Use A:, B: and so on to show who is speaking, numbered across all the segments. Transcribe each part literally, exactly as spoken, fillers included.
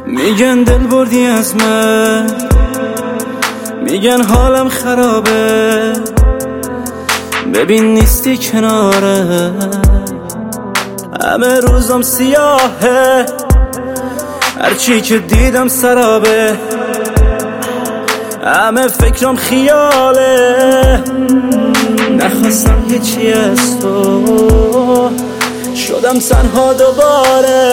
A: میگن دل بردی از من، میگن حالم خرابه، ببین نیستی کناره، همه روزم سیاهه، هرچی که دیدم سرابه، همه فکرم خیاله، نخواستم هیچی از تو، شدم تنها دوباره،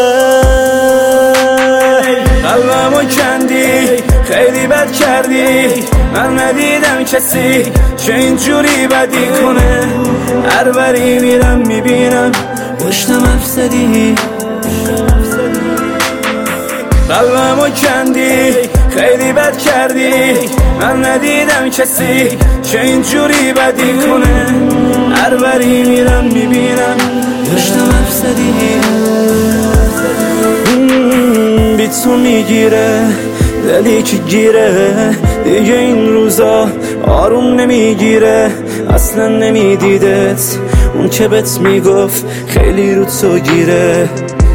A: قلبمو کندی خیلی بد کردی، من ندیدم کسی چه اینجوری بدی کنه، هر بری میرم میبینم پشتم افسدی، قلبمو کندی خیلی بد کردی، من ندیدم کسی چه اینجوری بدی کنه، هر بری میرم میبینم پشتم افسدی، بی تو میگیره دلی که گیره، دیگه این روزا آروم نمیگیره، اصلا نمیدیدت اون که بهت میگفت خیلی رو تو گیره،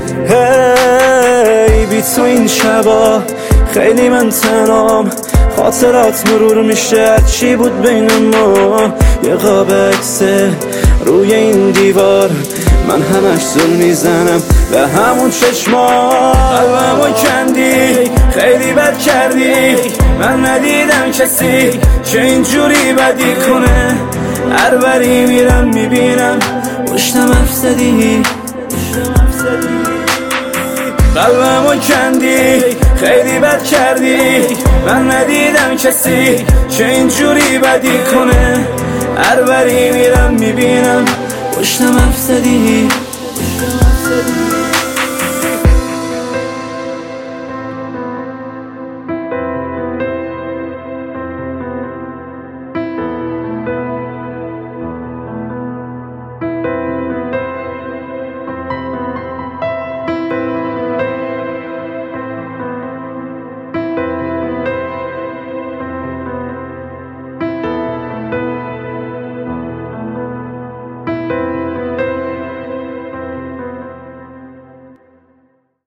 A: هی بی تو این شبا خیلی من تنام، خاطرات مرور میشه چی بود بین ما، یه قاب عکسه روی این دیوار، من همش زل میزنم به همون چشما، قلبمو کندی خیلی بد کردی، من ندیدم کسی چه اینجوری بدی کنه، هر بری میرم میبینم پشتم افسدی، قلبمو کندی خیلی بد کردی، من ندیدم کسی چه اینجوری بدی کنه، هر بری میرم میبینم پشتم افسدی.